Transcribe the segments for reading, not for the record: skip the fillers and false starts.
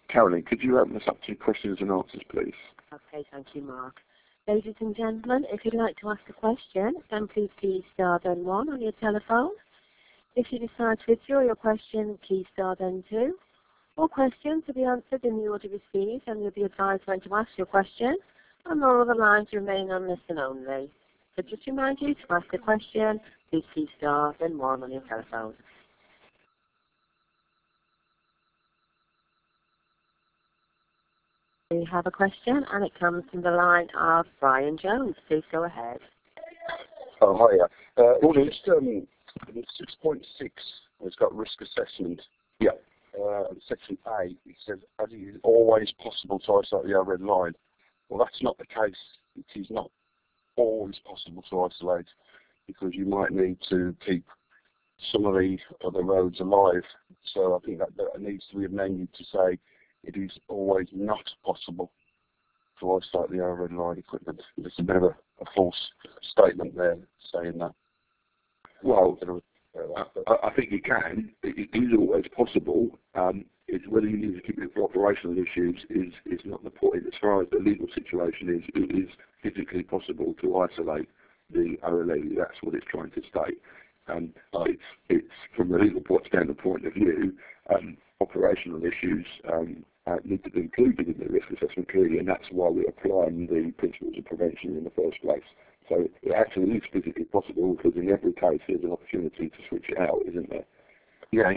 Carolyn, could you open us up to questions and answers, please? Okay, thank you, Mark. Ladies and gentlemen, if you'd like to ask a question, then please key star then 1 on your telephone. If you decide to withdraw your question, key star then 2. All questions will be answered in the order received, and you'll be advised when to ask your question, and all other lines remain on listen only. So just remind you to ask a question, please key star then 1 on your telephone. We have a question, and it comes from the line of Brian Jones. Please go ahead. Oh, hiya. Just, 6.6 has got risk assessment. Yeah. Section A, it says, as it is always possible to isolate the overhead line. Well, that's not the case. It is not always possible to isolate, because you might need to keep some of the other roads alive. So I think that needs to be amended to say it is always not possible to isolate the overhead line equipment. There's a bit of a false statement there saying that. Well, I think you can. It is always possible. It's whether you need to keep it for operational issues is not the point. As far as the legal situation is, it is physically possible to isolate the OLE. That's what it's trying to state. It's from a legal standpoint of view, operational issues need to be included in the risk assessment clearly, and that's why we're applying the principles of prevention in the first place. So it actually is physically possible, because in every case there's an opportunity to switch it out, isn't there? Yeah.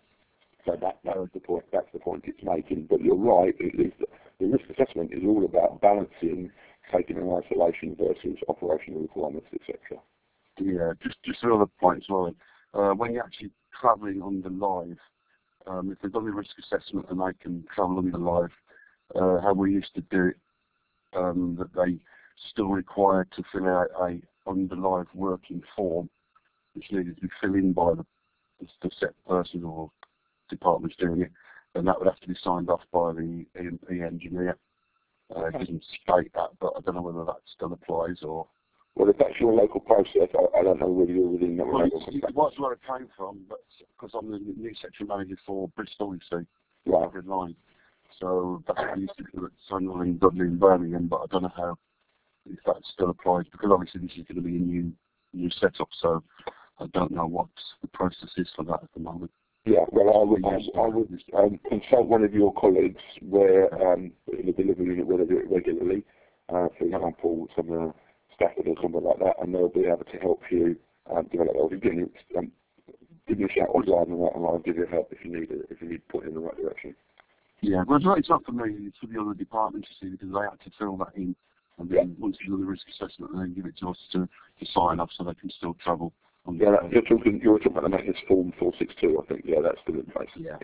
So that's the point. That's the point it's making. But you're right. The risk assessment is all about balancing taking an isolation versus operational requirements, etc. Yeah. Just another point as well. When you're actually travelling under live, if they've done the risk assessment and they can travel under live, how we used to do it, that they still required to fill out a under live working form, which needed to be filled in by the set person or departments doing it, and that would have to be signed off by the E&P engineer. It doesn't state that, but I don't know whether that still applies or... Well, if that's your local process, I don't know whether you're within that local process. It was where it came from, but because I'm the new section manager for Bristol, you see, right. Red Line. So that's what I used to do at Sunderland, Dudley and Birmingham, but I don't know how, if that still applies, because obviously this is going to be a new setup, so I don't know what the process is for that at the moment. Yeah, well, I would consult one of your colleagues where in the delivery unit where they do it regularly, for example, some Stafford or something like that, and they'll be able to help you develop that. Again, give me a shout online and I'll give you help if you need point in the right direction. Yeah, well, it's not for me, it's for the other departments, you see, because they have to fill that in, and then once you do the risk assessment, then give it to us to sign up so they can still travel. Yeah, you're talking about the maintenance form 462, I think. Yeah, that's still in place. Yeah.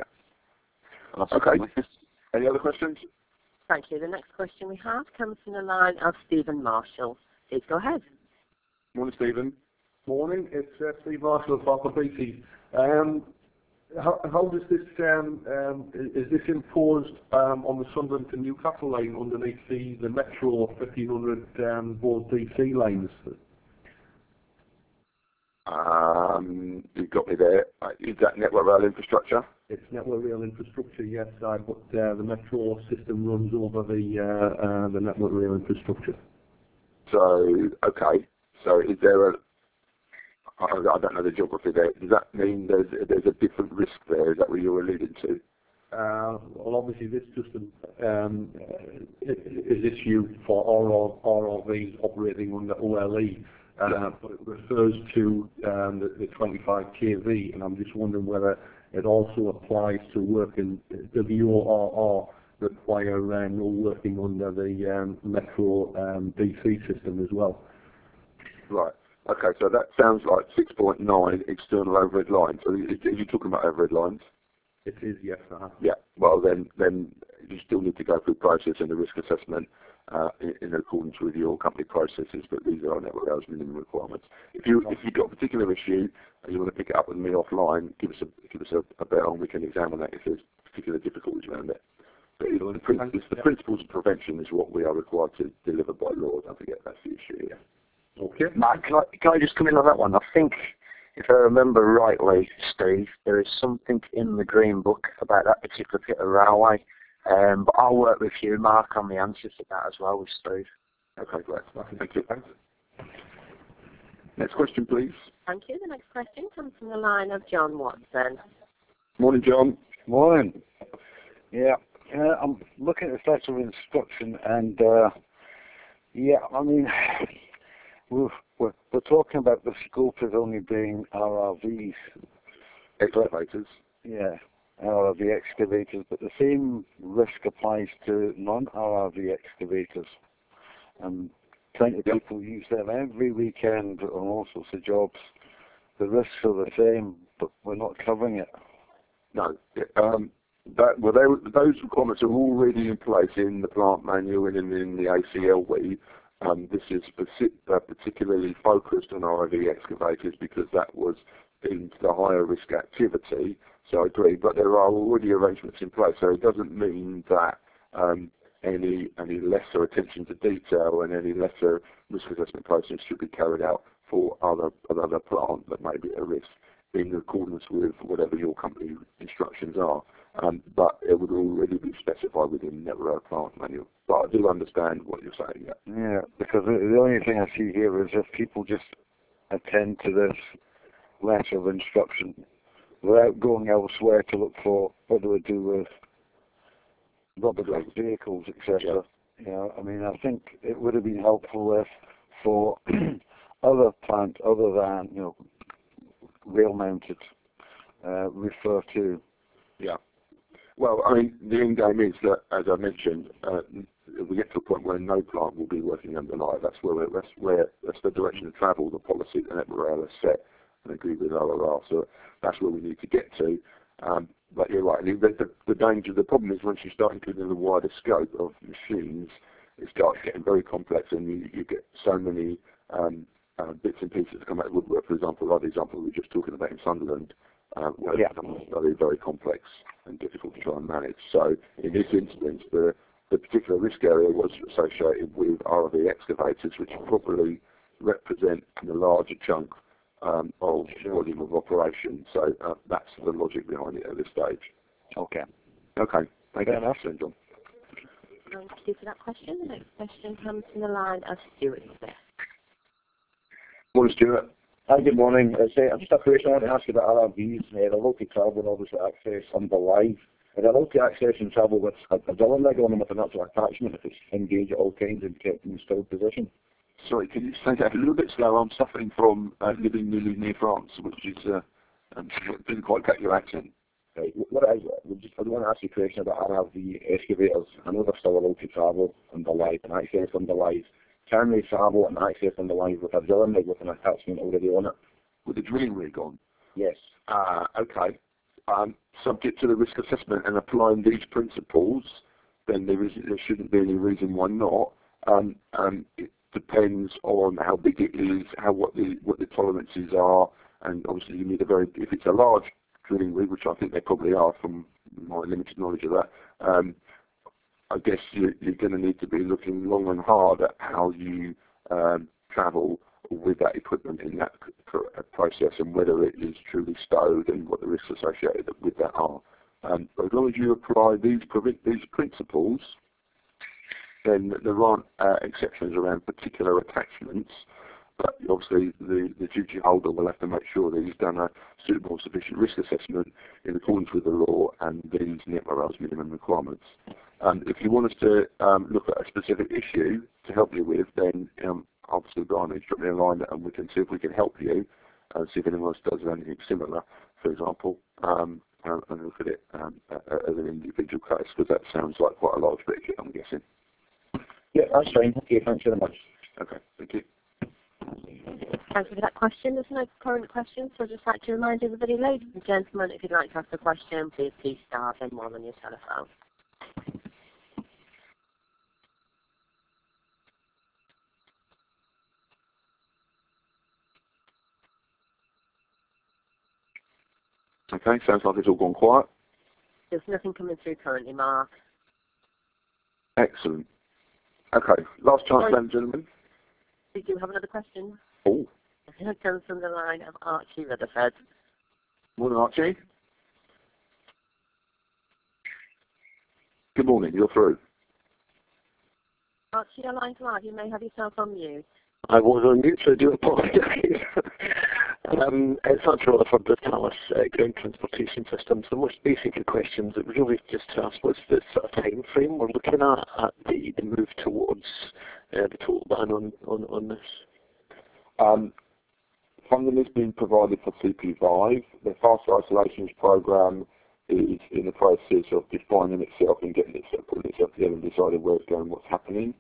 Okay. Any other questions? Thank you. The next question we have comes from the line of Stephen Marshall. Please go ahead. Morning, Stephen. Morning. It's Steve Marshall of Parker Beatty. How does this, is this imposed on the Sunderland to Newcastle line underneath the Metro 1500 volt DC lines? You've got me there. Is that Network Rail Infrastructure? It's Network Rail Infrastructure, yes, but the Metro system runs over the Network Rail Infrastructure. So, okay. So is there I don't know the geography there. Does that mean there's a different risk there? Is that what you're alluding to? Well, obviously this system is issued for RRVs operating under OLE, but it refers to the 25 kV, and I'm just wondering whether it also applies to work in WORR require no working under the Metro DC system as well. Right. Okay, so that sounds like 6.9 external overhead lines. So are you talking about overhead lines? It is, yes. Yeah. Well, then you still need to go through process and the risk assessment in accordance with your company processes. But these are our Network Rail's minimum requirements. If you've got a particular issue and you want to pick it up with me offline, give us a bell and we can examine that if there's particular difficulties around it. But the principles of prevention is what we are required to deliver by law. Don't forget that's the issue. Yeah. Okay. Mark, can I just come in on that one? I think, if I remember rightly, Steve, there is something in the Green Book about that particular bit of railway, But I'll work with you, Mark, on the answer to that as well with Steve. Okay, great. Thank you. Thanks. Next question, please. Thank you. The next question comes from the line of John Watson. Morning, John. Morning. Yeah, I'm looking at the letter of instruction, and yeah, I mean, we're talking about the scope as only being RRVs. Excavators. Yeah, RRV excavators, but the same risk applies to non-RRV excavators. And plenty of people use them every weekend on all sorts of jobs. The risks are the same, but we're not covering it. No. Those requirements are already in place in the plant manual and in the ACLW. This is particularly focused on ROV excavators because that was into the higher risk activity. So I agree, but there are already arrangements in place. So it doesn't mean that any lesser attention to detail and any lesser risk assessment process should be carried out for another plant that may be at risk in accordance with whatever your company instructions are. But it would already be specified within the Network Plant Manual. But I do understand what you're saying. Yeah, because the only thing I see here is if people just attend to this letter of instruction without going elsewhere to look for what do we do with rubber-duck vehicles, etc. Yeah. You know, I mean, I think it would have been helpful if for other plants other than, you know, rail-mounted, refer to. Yeah. Well, I mean, the end game is that, as I mentioned, if we get to a point where no plant will be working under live, that's the direction of travel, the policy that Network has set and agreed with ORR. So that's where we need to get to. But you're right. The danger, the problem is once you start including the wider scope of machines, it starts getting very complex, and you get so many bits and pieces that come out of the woodwork. For example, like the example we were just talking about in Sunderland, where it becomes very, very complex and difficult to try and manage. So in this instance, the particular risk area was associated with ROV excavators, which probably represent the larger chunk of volume of operation. So that's the logic behind it at this stage. Okay. Okay. Thank you very much, John. Thank you for that question. The next question comes from the line of Stuart Smith. Morning, Stuart. Hi, good morning. I'm just a question I want to ask you about RRVs. They're allowed to travel and obviously access under live. They're allowed to access and travel with a drilling rig on them with an actual attachment if it's engaged at all times and kept in still position. Sorry, can you say that a little bit slower? I'm suffering from living near France, which is didn't quite get your accent. Right. What it is, I want to ask you a question about RRV excavators. I know they're still allowed to travel under live and access under live. Can they travel and access under live with a drilling rig with an attachment already on it? With a drilling rig on? Yes. Okay. Subject to the risk assessment and applying these principles, then there shouldn't be any reason why not. It depends on how big it is, what the tolerances are, and obviously you need if it's a large drilling rig, which I think they probably are from my limited knowledge of that, I guess you're going to need to be looking long and hard at how you travel with that equipment in that process and whether it is truly stowed and what the risks associated with that are. But as long as you apply these principles, then there aren't exceptions around particular attachments. But obviously the duty holder will have to make sure that he's done a suitable sufficient risk assessment in accordance with the law and these NEPMAREL's minimum requirements. If you want us to look at a specific issue to help you with, then obviously drop me a line and we can see if we can help you and see if anyone else does anything similar, for example, and look at it as an individual case, because that sounds like quite a large picture, I'm guessing. Yeah, that's fine. Okay, thanks very much. Okay, thank you. Thank you for that question. There's no current questions, so I'd just like to remind everybody, ladies and gentlemen, if you'd like to ask a question, please star then one on your telephone. Okay, sounds like it's all gone quiet. There's nothing coming through currently, Mark. Excellent. Okay, last chance, ladies and gentlemen. We do have another question. Oh. It comes from the line of Archie Rutherford. Morning, Archie. Good morning, you're through. Archie, your line's live. You may have yourself on mute. I was on mute, so I do apologise. It's not really for the Thales ground transportation system. So most basic questions that really just to ask what's the sort of time frame we're looking at the move towards the total ban on this? Funding has been provided for CP5. The Faster Isolations Programme is in the process of defining itself and getting itself, putting itself together and deciding where it's going, what's happening.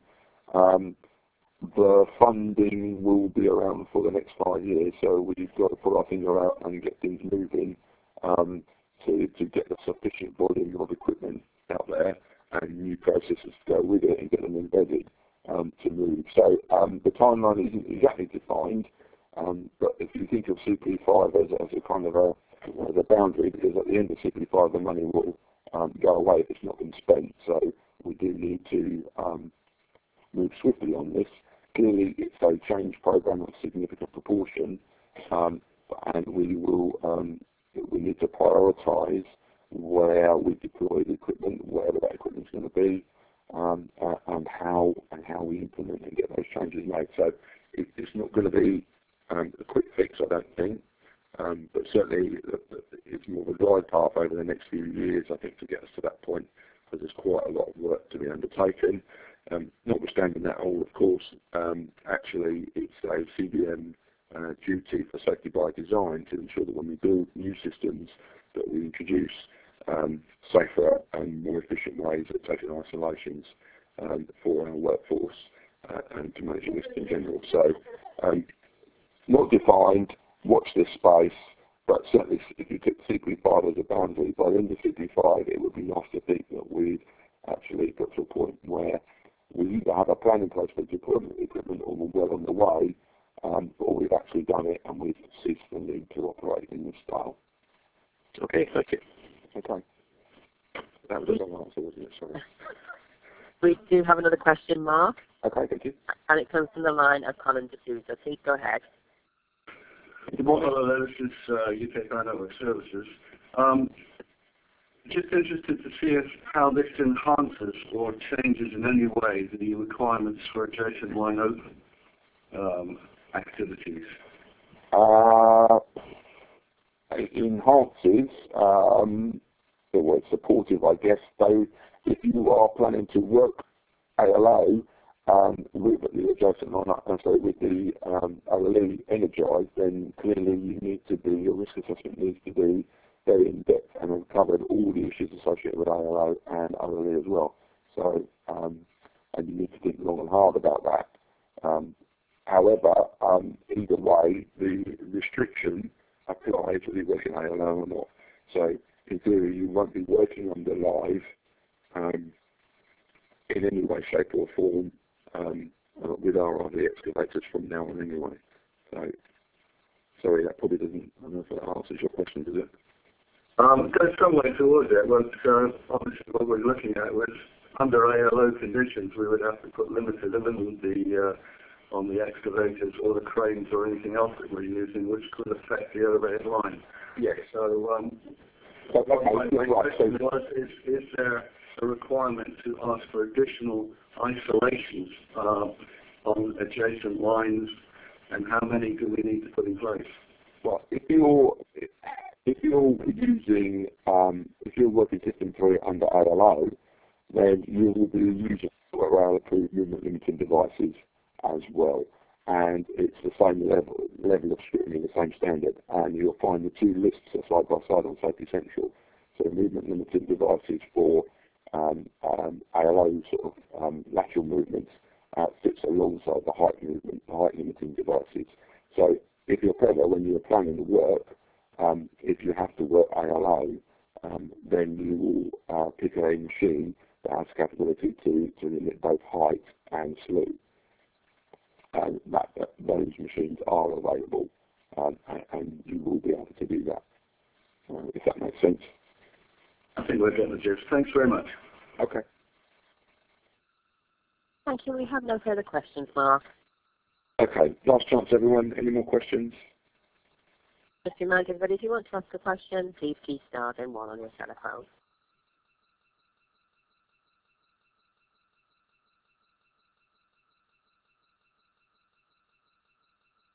The funding will be around for the next 5 years, so we've got to put our finger out and get things moving to get a sufficient volume of equipment out there and new processes to go with it and get them embedded to move. So the timeline isn't exactly defined, but if you think of CP5 as a kind of a boundary, because at the end of CP5 the money will go away if it's not been spent, so we do need to move swiftly on this. Clearly, it's a change program of significant proportion, and we need to prioritise where we deploy the equipment, wherever that equipment is going to be, and how we implement and get those changes made. So it's not going to be a quick fix, I don't think, but certainly it's more of a glide path over the next few years, I think, to get us to that point, because there's quite a lot of work to be undertaken. Notwithstanding that all, of course, actually it's a CBM duty for safety by design to ensure that when we build new systems that we introduce safer and more efficient ways of taking isolations for our workforce and to manage risk in general. So not defined, watch this space, but certainly if you took CP5 as a boundary, by the end of CP5 it would be nice to think that we'd actually got to a point where we either have a plan in place for deployment equipment or we're well on the way, or we've actually done it and we've ceased the need to operate in this style. Okay, thank you. Okay. That was a long answer, wasn't it? Sorry. We do have another question, Mark. Okay, thank you. And it comes from the line of Colin D'Souza. Please go ahead. Good morning, hello, this is UK Ground Network Services. Just interested to see how this enhances or changes in any way the requirements for adjacent line open activities. It enhances, the word supportive, I guess, though if you are planning to work ALO with the adjacent line, with the OLE energized, then clearly you need to be, your risk assessment needs to be very in-depth and have covered all the issues associated with ALO and OLE as well. So, and you need to think long and hard about that. However, either way, the restriction applies whether you're working ALO or not. So, in theory, you won't be working on the live in any way, shape or form with RRV excavators from now on anyway. So, sorry, that probably doesn't, I don't know if that answers your question, does it? Goes some way towards it, but obviously what we're looking at was under ALO conditions we would have to put limited on the excavators or the cranes or anything else that we're using, which could affect the overhead line. Yes. So my question was, is there a requirement to ask for additional isolations on adjacent lines, and how many do we need to put in place? Well, if you're using, if you're working system 3 under ALO, then you will be using ALO approved movement limiting devices as well. And it's the same level of scrutiny, the same standard. And you'll find the two lists are side by side on Safety Central. So movement limiting devices for ALO sort of lateral movements sits alongside the height movement, the height limiting devices. So if you're clever when you're planning the work, if you have to work ALO, then you will pick a machine that has capability to limit both height and slew. And those machines are available, and you will be able to do that, if that makes sense. I think we're getting the gist. Thanks very much. Okay. Thank you. We have no further questions, Mark. Okay. Last chance, everyone. Any more questions? Just remind everybody, if you want to ask a question, please key star then 1 on your telephone.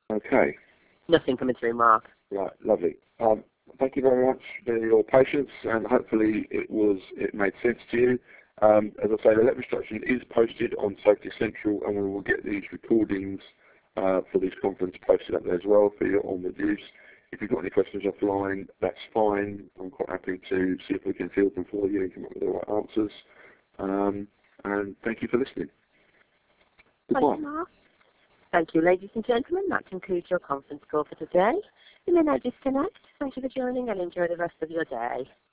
Okay. Nothing coming through, Mark. Right, lovely. Thank you very much for your patience, and hopefully it made sense to you. As I say, the lab instruction is posted on Safety Central, and we will get these recordings for this conference posted up there as well for your onward use. If you've got any questions offline, that's fine. I'm quite happy to see if we can field them for you and come up with the right answers. And thank you for listening. Goodbye. Thank you, Mark. Thank you, ladies and gentlemen. That concludes your conference call for today. You may now disconnect. Thank you for joining and enjoy the rest of your day.